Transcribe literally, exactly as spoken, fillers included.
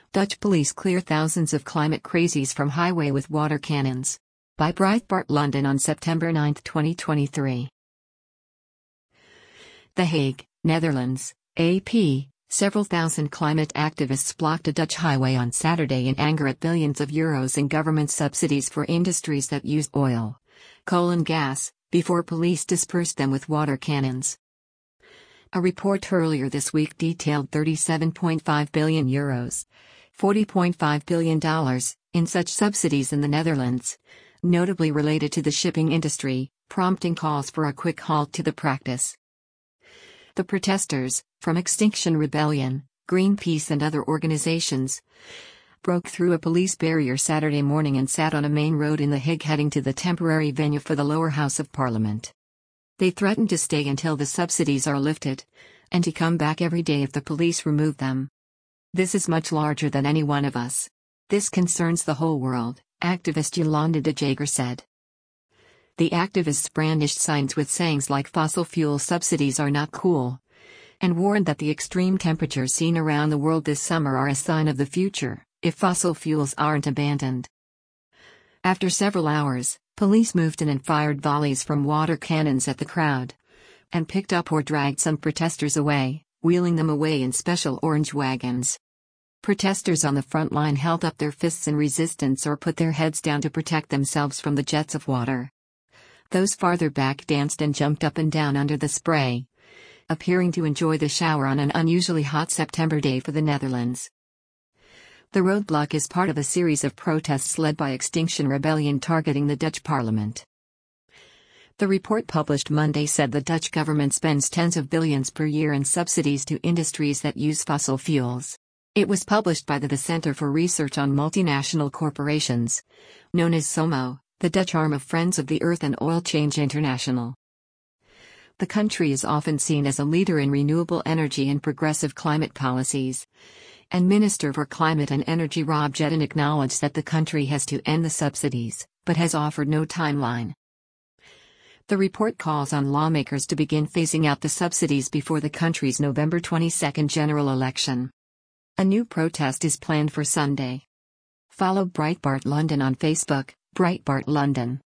Dutch police clear thousands of climate crazies from highway with water cannons. By Breitbart London on September ninth, twenty twenty-three. The Hague, Netherlands, A P. Several thousand climate activists blocked a Dutch highway on Saturday in anger at billions of euros in government subsidies for industries that use oil, coal and gas, before police dispersed them with water cannons. A report earlier this week detailed thirty-seven point five billion euros, forty point five billion dollars, in such subsidies in the Netherlands, notably related to the shipping industry, prompting calls for a quick halt to the practice. The protesters, from Extinction Rebellion, Greenpeace and other organizations, broke through a police barrier Saturday morning and sat on a main road in The Hague heading to the temporary venue for the lower house of parliament. They threatened to stay until the subsidies are lifted, and to come back every day if the police remove them. This is much larger than any one of us. This concerns the whole world, activist Jolanda de Jager said. The activists brandished signs with sayings like fossil fuel subsidies are not cool, and warned that the extreme temperatures seen around the world this summer are a sign of the future, if fossil fuels aren't abandoned. After several hours, police moved in and fired volleys from water cannons at the crowd, and picked up or dragged some protesters away, wheeling them away in special orange wagons. Protesters on the front line held up their fists in resistance or put their heads down to protect themselves from the jets of water. Those farther back danced and jumped up and down under the spray, appearing to enjoy the shower on an unusually hot September day for the Netherlands. The roadblock is part of a series of protests led by Extinction Rebellion targeting the Dutch parliament. The report published Monday said the Dutch government spends tens of billions per year in subsidies to industries that use fossil fuels. It was published by the, the Center for Research on Multinational Corporations, known as SOMO, the Dutch arm of Friends of the Earth and Oil Change International. The country is often seen as a leader in renewable energy and progressive climate policies, and Minister for Climate and Energy Rob Jetten acknowledged that the country has to end the subsidies, but has offered no timeline. The report calls on lawmakers to begin phasing out the subsidies before the country's November twenty-second general election. A new protest is planned for Sunday. Follow Breitbart London on Facebook, Breitbart London.